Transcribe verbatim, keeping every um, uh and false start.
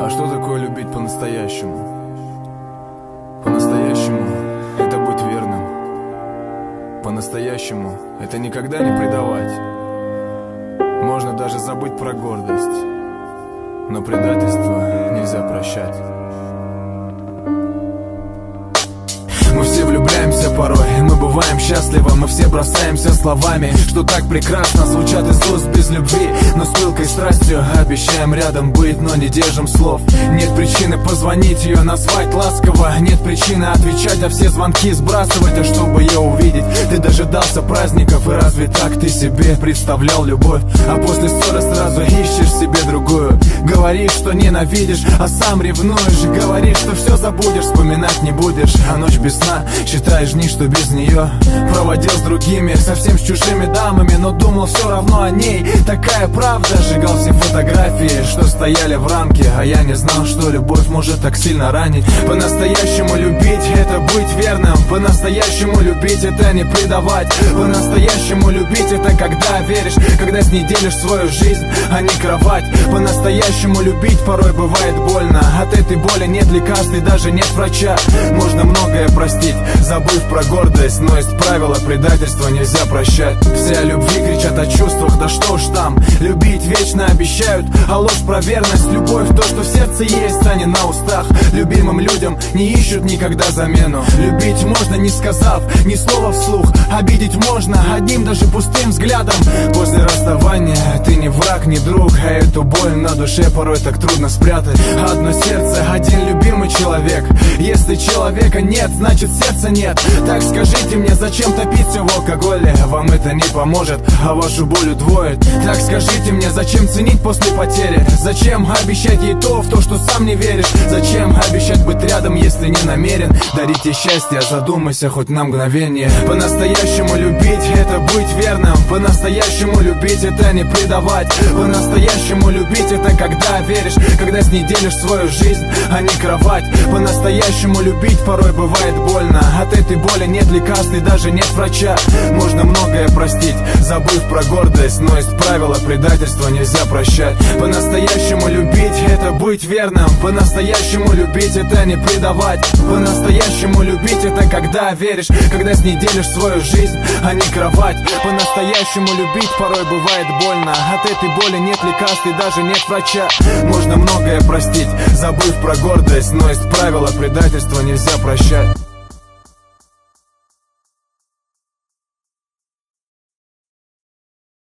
А что такое любить по-настоящему? По-настоящему — это быть верным. По-настоящему — это никогда не предавать. Можно даже забыть про гордость, но предательство нельзя прощать. Мы все влюбляемся порой, мы бываем счастливы, мы все бросаемся словами, что так прекрасно звучат из уст без любви. Но с пылкой страстью обещаем рядом быть, но не держим слов. Нет причины позвонить ее, назвать ласково, нет причины отвечать, а все звонки сбрасывать. А чтобы ее увидеть, ты дожидался праздников, и разве так ты себе представлял любовь? А после ссоры сразу ищешь себе другую. Говоришь, что ненавидишь, а сам ревнуешь. Говоришь, что все забудешь, вспоминать не будешь. А ночь без сна, считаешь дни, что без нее проводил с другими, совсем с чужими дамами, но думал все равно о ней. Такая правда, сжигал все фотографии, что стояли в рамке, а я не знал, что любовь может так сильно ранить. По-настоящему любить — это быть верным. По-настоящему любить — это не предавать. По-настоящему любить — это когда веришь, когда с ней делишь свою жизнь, а не кровать. По-настоящему любить порой бывает больно. От этой боли нет лекарств и даже нет врача. Можно многое простить, забыв про гордость, но есть правило: предательство нельзя прощать. Все о любви кричат о чувствах, да что ж там. Любить вечно обещают, а ложь про верность. Любовь — то, что в сердце есть, а не на устах. Любимым людям не ищут никогда замену. Любить можно, не сказав ни слова вслух. Обидеть можно одним даже пустым взглядом. После расставания ты не враг, не друг, а эту боль на душе порой так трудно спрятать. Одно сердце, один любимый человек. Если человека нет, значит сердца нет. Так скажите мне, зачем топить все в алкоголе? Вам это не поможет, а вашу боль удвоит. Так скажите мне, зачем ценить после потери? Зачем обещать ей то, в то, что сам не веришь? Зачем обещать быть рядом, если не намерен дарить ей счастье? Задумайся хоть на мгновение. По-настоящему любить — это быть верным. По-настоящему любить — это не предавать. По-настоящему любить — это когда веришь, когда с ней делишь свою жизнь, а не кровать. По-настоящему любить порой бывает больно. От этой боли нет лекарств и даже нет врача. Можно многое простить, забыв про гордость, но есть правило: предательство нельзя прощать. По-настоящему любить — это быть верным. По-настоящему любить — это не предавать. По-настоящему любить — это когда веришь, когда с ней делишь свою жизнь, а не кровать. По-настоящему любить порой бывает больно. От этой боли нет лекарств и даже нет врача. Можно многое простить, забыв про гордость, но есть правило: предательство нельзя прощать.